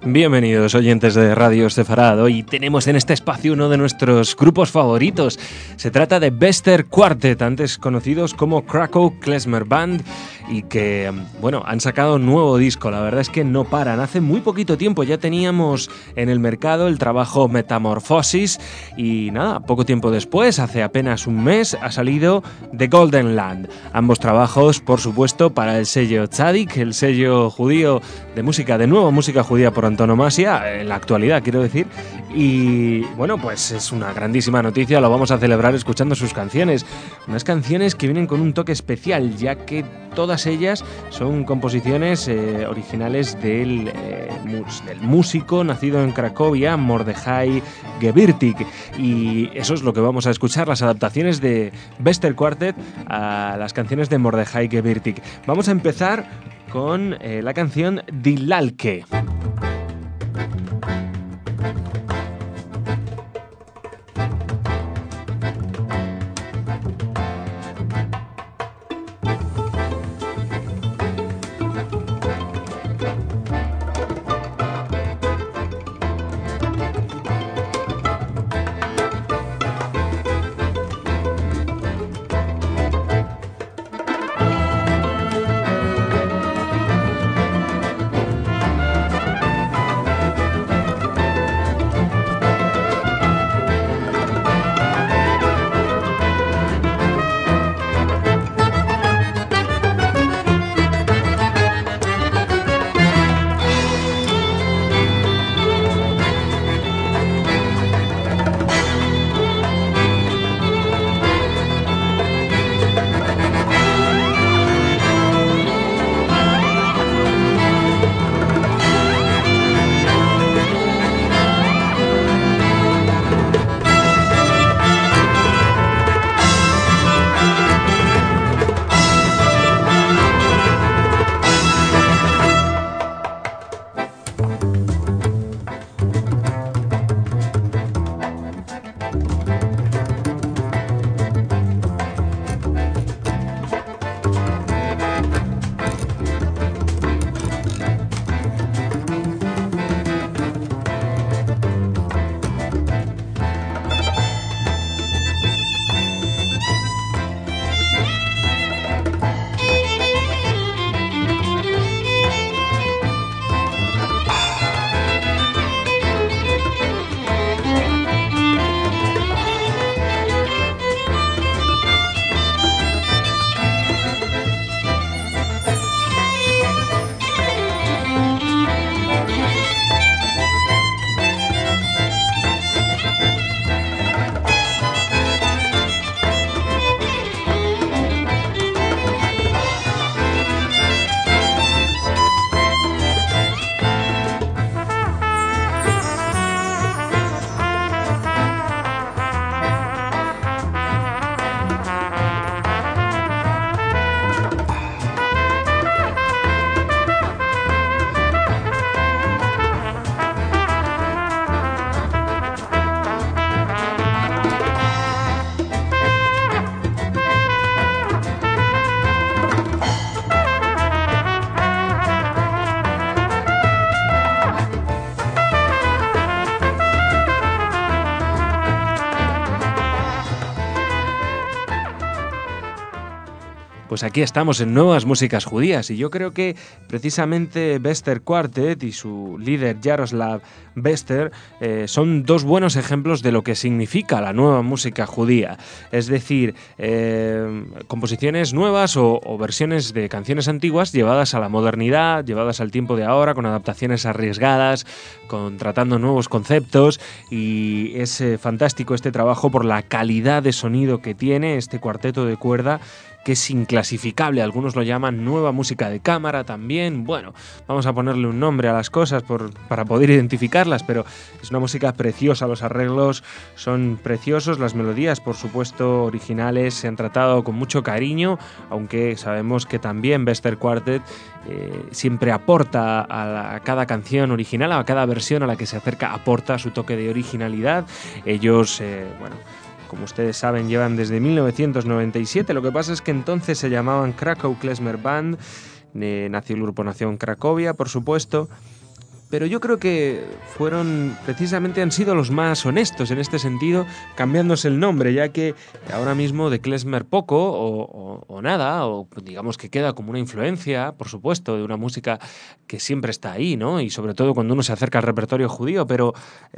Bienvenidos oyentes de Radio Sefarad. Hoy tenemos en este espacio uno de nuestros grupos favoritos. Se trata de Bester Quartet, antes conocidos como Krakow Klezmer Band, y que, han sacado un nuevo disco. La verdad es que no paran. Hace muy poquito tiempo ya teníamos en el mercado el trabajo Metamorphosis y poco tiempo después, hace apenas un mes, ha salido The Golden Land. Ambos trabajos, por supuesto, para el sello Tzadik, el sello judío de nueva música judía por antonomasia, en la actualidad quiero decir, y pues es una grandísima noticia, lo vamos a celebrar escuchando sus canciones, unas canciones que vienen con un toque especial, ya que todas ellas son composiciones originales del músico nacido en Cracovia, Mordechai Gewirtig, y eso es lo que vamos a escuchar, las adaptaciones de Bester Quartet a las canciones de Mordechai Gewirtig. Vamos a empezar con la canción Die Lalke. Pues aquí estamos en Nuevas Músicas Judías y yo creo que precisamente Bester Quartet y su líder Jaroslav Bester son dos buenos ejemplos de lo que significa la nueva música judía. Es decir, composiciones nuevas o versiones de canciones antiguas llevadas a la modernidad, llevadas al tiempo de ahora, con adaptaciones arriesgadas, tratando nuevos conceptos, y es fantástico este trabajo por la calidad de sonido que tiene este cuarteto de cuerda, que es inclasificable. Algunos lo llaman nueva música de cámara también. Bueno, vamos a ponerle un nombre a las cosas para poder identificarlas, pero es una música preciosa, los arreglos son preciosos, las melodías, por supuesto, originales, se han tratado con mucho cariño, aunque sabemos que también Bester Quartet siempre aporta a cada canción original, a cada versión a la que se acerca, aporta su toque de originalidad. Ellos, como ustedes saben, llevan desde 1997. Lo que pasa es que entonces se llamaban Krakow Klezmer Band. Nació el grupo, nació en Cracovia, por supuesto. pero yo creo que han sido los más honestos en este sentido, cambiándose el nombre, ya que ahora mismo de klezmer poco o nada, o digamos que queda como una influencia, por supuesto, de una música que siempre está ahí, ¿no? Y sobre todo cuando uno se acerca al repertorio judío, pero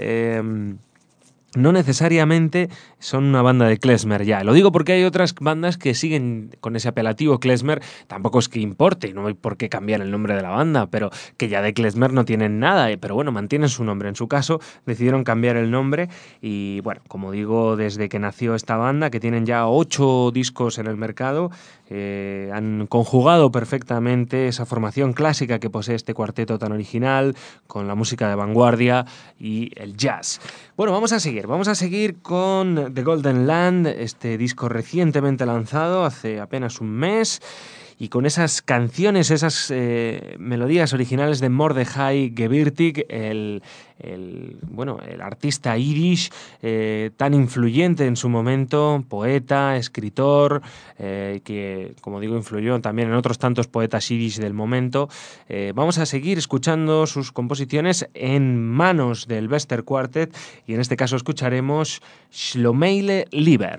no necesariamente son una banda de klezmer ya. Lo digo porque hay otras bandas que siguen con ese apelativo klezmer. Tampoco es que importe, no hay por qué cambiar el nombre de la banda, pero que ya de klezmer no tienen nada. Pero bueno, mantienen su nombre. En su caso, decidieron cambiar el nombre y, bueno, como digo, desde que nació esta banda, que tienen ya 8 discos en el mercado, han conjugado perfectamente esa formación clásica que posee este cuarteto tan original, con la música de vanguardia y el jazz. Bueno, vamos a seguir con The Golden Land, este disco recientemente lanzado hace apenas un mes, y con esas canciones, esas melodías originales de Mordechai Gewirtig, el artista yiddish tan influyente en su momento, poeta, escritor, que, como digo, influyó también en otros tantos poetas yiddish del momento. Vamos a seguir escuchando sus composiciones en manos del Bester Quartet, y en este caso escucharemos Shlomeile Lieber.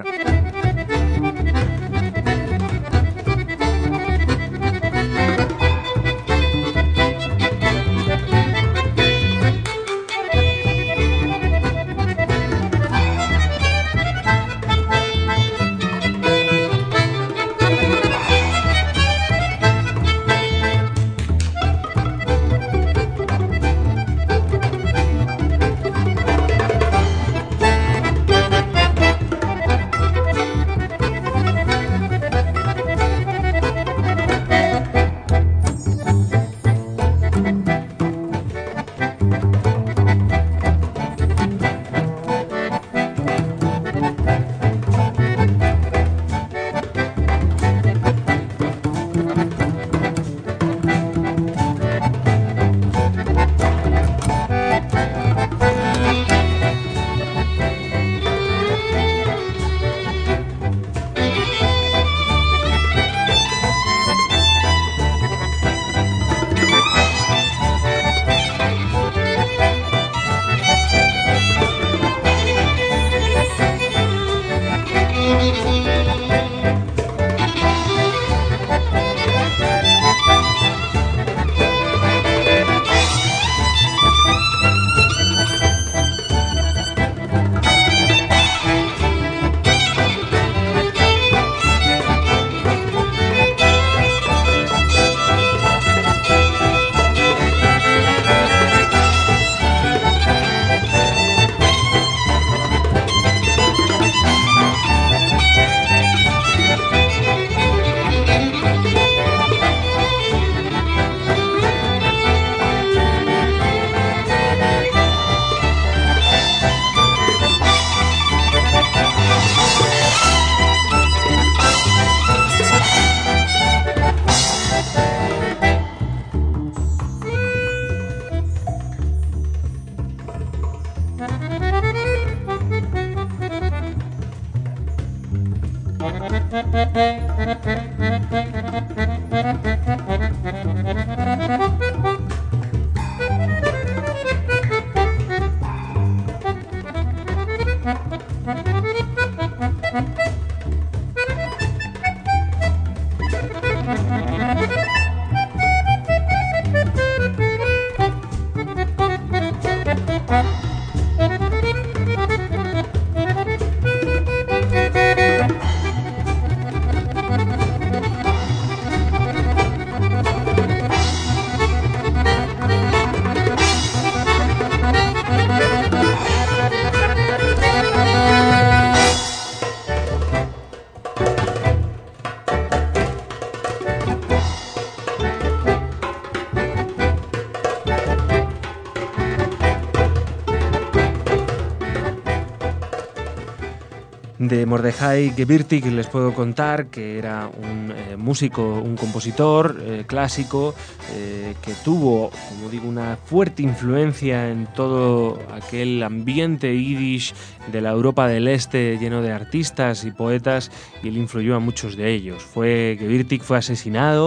De Mordechai Gewirtig les puedo contar que era un músico, un compositor clásico que tuvo, como digo, una fuerte influencia en todo aquel ambiente yiddish de la Europa del Este lleno de artistas y poetas, y él influyó a muchos de ellos. Gewirtig fue asesinado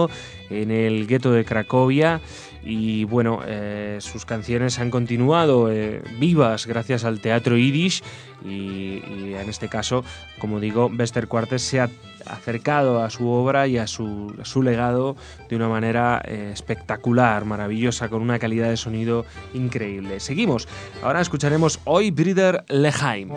en el gueto de Cracovia. Y bueno, sus canciones han continuado vivas gracias al teatro yiddish y en este caso, como digo, Bester Quartet se ha acercado a su obra y a su legado de una manera espectacular, maravillosa, con una calidad de sonido increíble. Seguimos, ahora escucharemos Oi Brüder Leheim.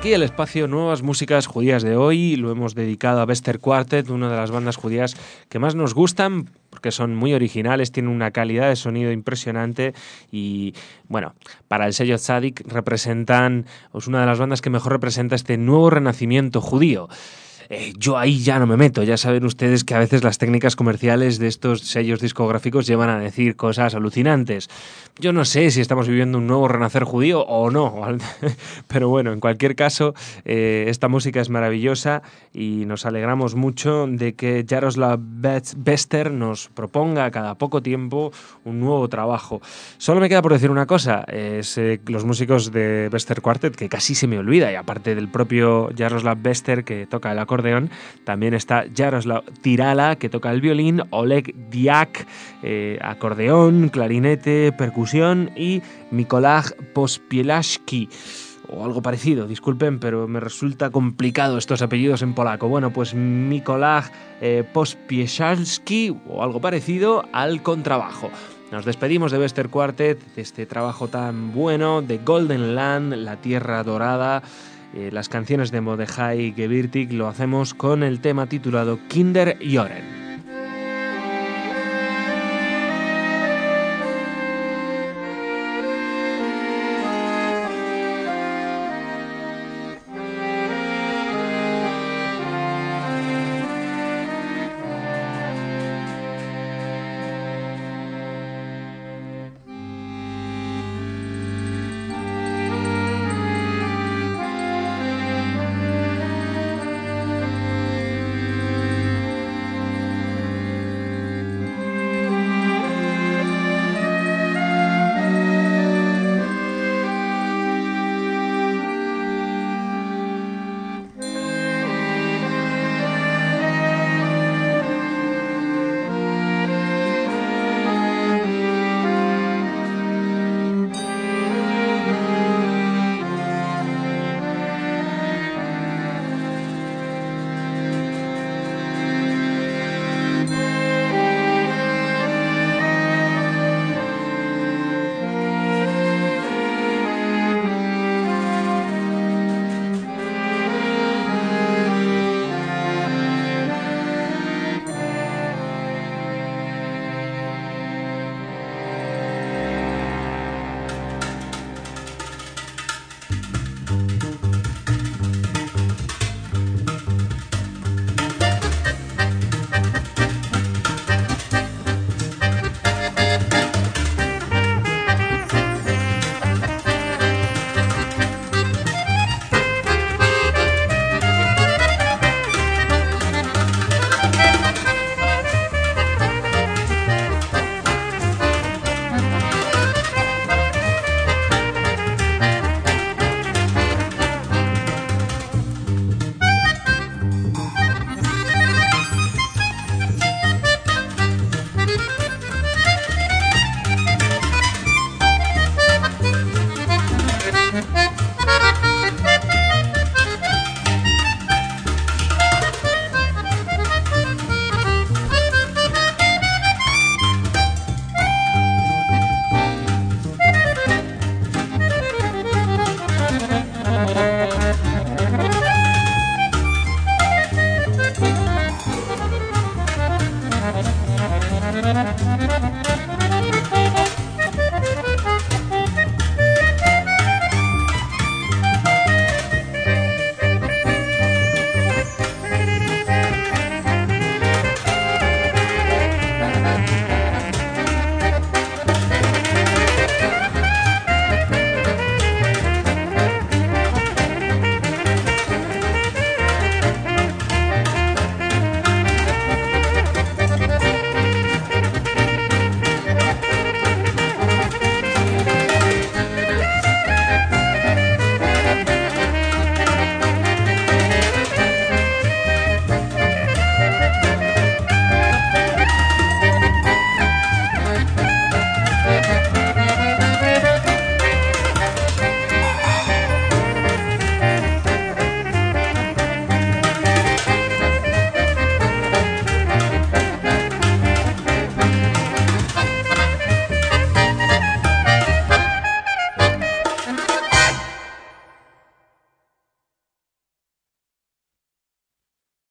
aquí el espacio Nuevas Músicas Judías de hoy. Lo hemos dedicado a Bester Quartet, una de las bandas judías que más nos gustan porque son muy originales, tienen una calidad de sonido impresionante y, bueno, para el sello Tzadik representan, es una de las bandas que mejor representa este nuevo renacimiento judío. Yo ahí ya no me meto, ya saben ustedes que a veces las técnicas comerciales de estos sellos discográficos llevan a decir cosas alucinantes. Yo no sé si estamos viviendo un nuevo renacer judío o no, pero bueno, en cualquier caso, esta música es maravillosa y nos alegramos mucho de que Jaroslav Bester nos proponga cada poco tiempo un nuevo trabajo. Solo me queda por decir una cosa, los músicos de Bester Quartet, que casi se me olvida, y aparte del propio Jaroslav Bester, que toca el acordeón, también está Jaroslav Tirala, que toca el violín, Oleg Diak, acordeón, clarinete, percusión, y Mikolaj Pospielashki, o algo parecido, disculpen, pero me resulta complicado estos apellidos en polaco. Bueno, pues Mikolaj Pospielashki, o algo parecido, al contrabajo. Nos despedimos de Bester Quartet, de este trabajo tan bueno, de Golden Land, la tierra dorada, las canciones de Mordechai Gewirtig. Lo hacemos con el tema titulado Kinder Joren.